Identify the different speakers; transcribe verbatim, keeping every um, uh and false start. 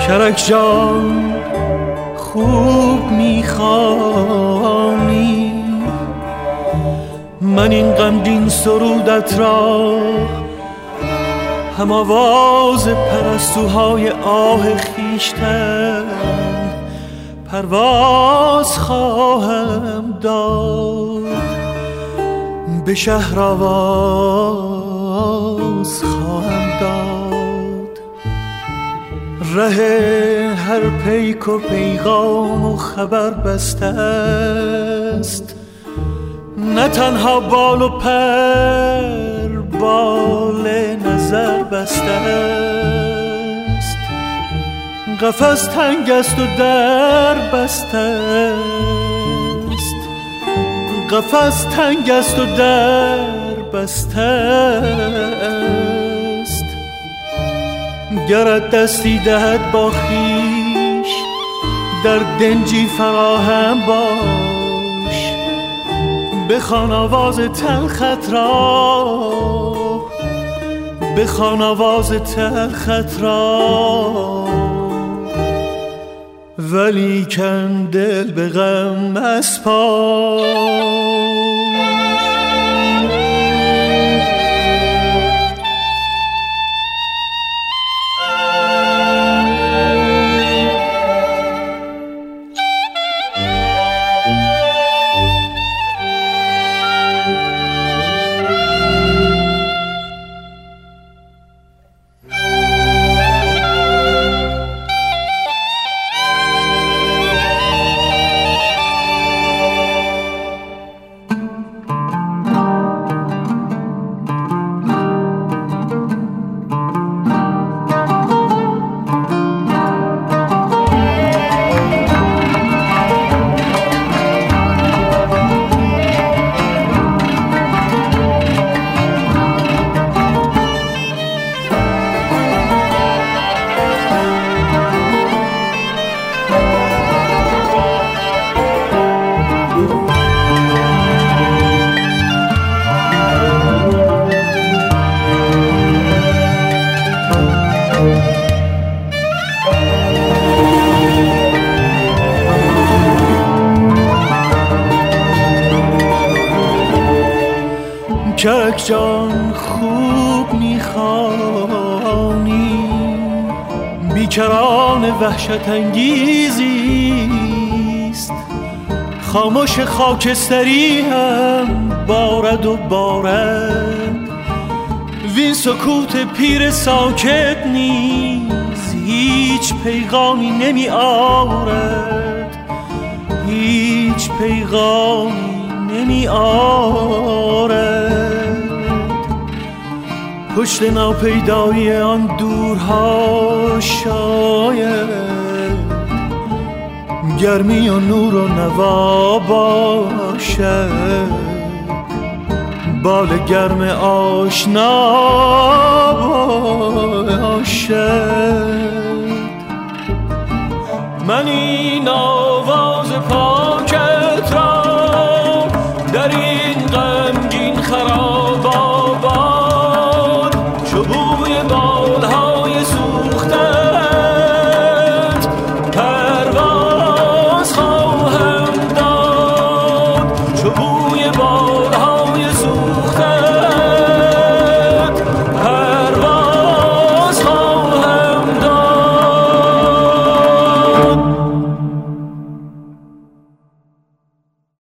Speaker 1: کرک جان خوب میخوانی، من این غمگین سرودت را هم آواز پرستوهای آه خویشتن پرواز خواهم داد، به شهر آواز خواهم داد. ره هر پیک و پیغام و خبر بسته است، نه تنها بال و پر بال نظر بسته است. قفس تنگ است و در بسته است، قفس تنگ است و در بسته است. گرت دستی دهد با خویش در دنجی فراهم باش، بخوان آواز تلخت را، بخوان آواز تلخت را. ولیکن دل به غم مسپار. کرک جان خوب میخوانی، بیکران وحشت انگیزیست. خاموش خاکستری هم بارد و بارد، وین سکوت پیر ساکت نیز هیچ پیغامی نمی آورد، هیچ پیغامی نمی آورد. پشت ناپیدایی آن دورها شاید گرمی و نور و نوا باشد، بال گرم آشنا باشد. من این آواز پاک